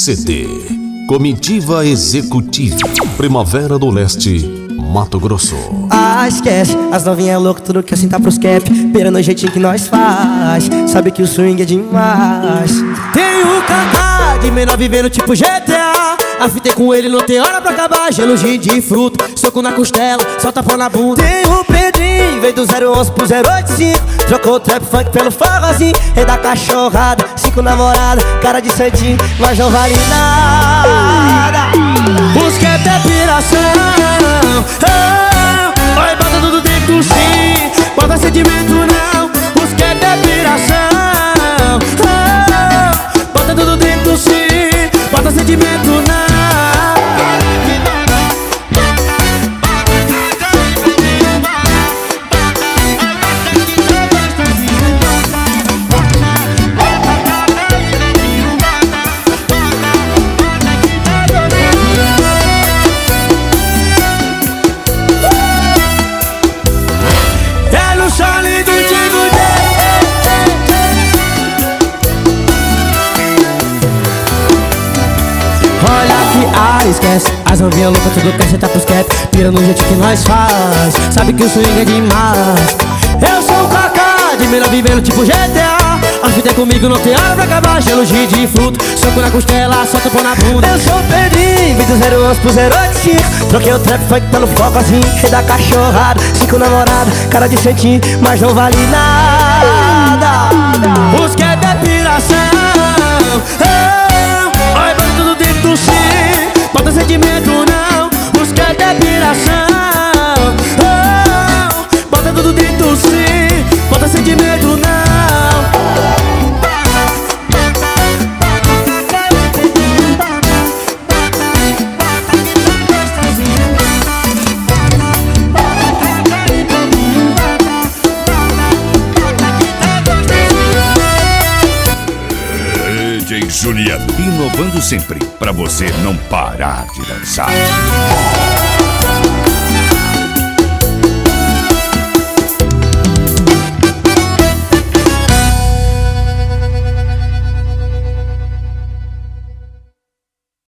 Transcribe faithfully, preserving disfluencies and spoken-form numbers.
C D Comitiva Executiva, Primavera do Leste, Mato Grosso. Ah, esquece, as novinhas loucas, tudo quer sentar pros cap, pera no jeitinho que nós faz, sabe que o swing é demais. Tem o Kaká, de menor vivendo tipo G T A, afitei com ele, não tem hora pra acabar, gelo de fruta, soco na costela, solta pão na bunda. Tem o Pedrinho, veio do zero onze pro zero oito cinco, trocou o trap funk pelo forrozinho, rei da cachorrada, cinco namoradas, cara de santinho, mas não vale nada. Os que é piração, oh, oi, bota tudo dentro sim, bota sentimento não. Os que é piração, oh, bota tudo dentro sim, bota sentimento não. Esquece, as novinhas loucas, tudo quer sentar pros cap, pira no jeito que nós faz, sabe que o swing é demais. Eu sou o Kaká, de melhor vivendo tipo G T A, afita comigo, não tem hora pra acabar, gelo de fruta, soco na costela, solta o pão na bunda. Eu sou o Pedrinho, vim do zero onze pro zero oito cinco, troquei o trap funk pelo foco assim, rei da cachorrada, cinco namoradas, cara de santinho, mas não vale nada. Os que é piração, oh, oi, bota tudo dentro do sim, bota sentimento não. Os que é piração, oh, bota tudo dentro sim, bota sentimento não. D J Juliano, inovando sempre, pra você não parar de dançar.